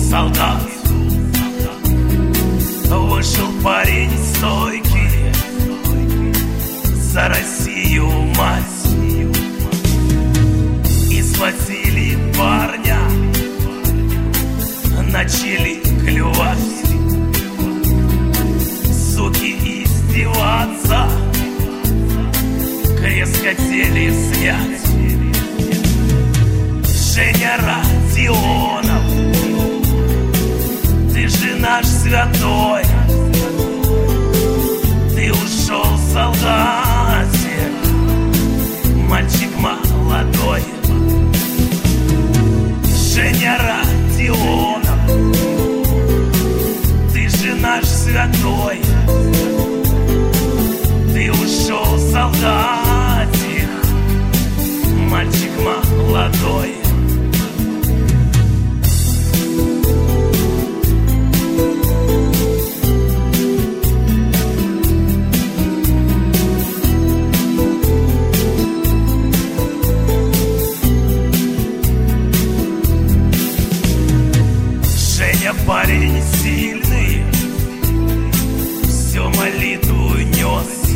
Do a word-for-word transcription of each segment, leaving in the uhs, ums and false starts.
солдат. Вышел парень стойкий за Россию, мать. И схватили парня, начали клювать. Суки издеваться, крест хотели снять. Женя Родионов, ты же наш святой, ты ушел, солдатик, мальчик молодой. Женя Родионов, ты же наш святой, ты ушел, солдатик, мальчик молодой. Парень сильный, всю молитву нес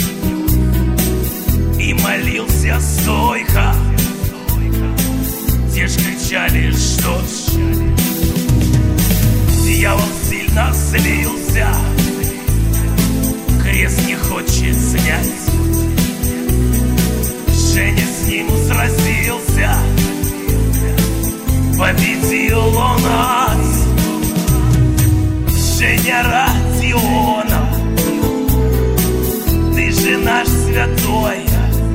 и молился стойко. Те ж кричали, что ж. Дьявол сильно злился, крест не хочет снять. Женя с ним сразился, победил он нас. Женя Родионов, ты же наш святой,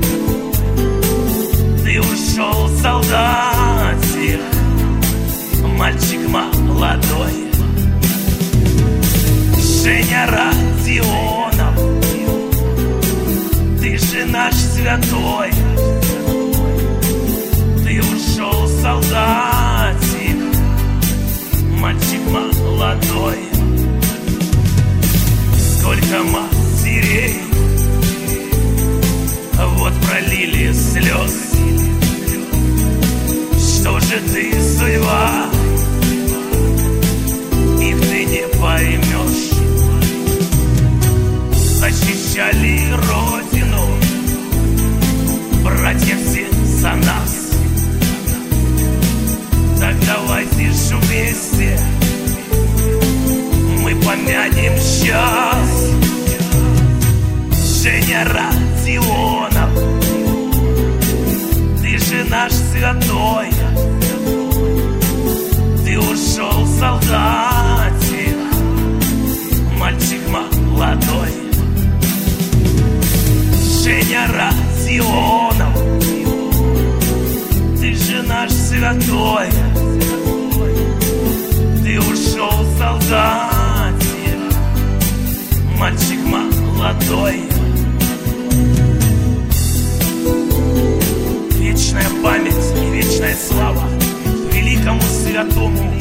ты ушел, солдатик, мальчик молодой. Женя Родионов, ты же наш святой, ты ушел, солдатик, мальчик молодой. Сколько матерей вот пролили слез. Что же ты, судьба, их ты не поймешь. Защищали Родину братья все за нас. Так давайте же вместе мы помянем сейчас. Женя Родионов, ты же наш святой, ты ушел, солдатик, мальчик молодой. Женя Родионов, ты же наш святой, ты ушел, солдатик, мальчик молодой. Вечная память и вечная слава великому святому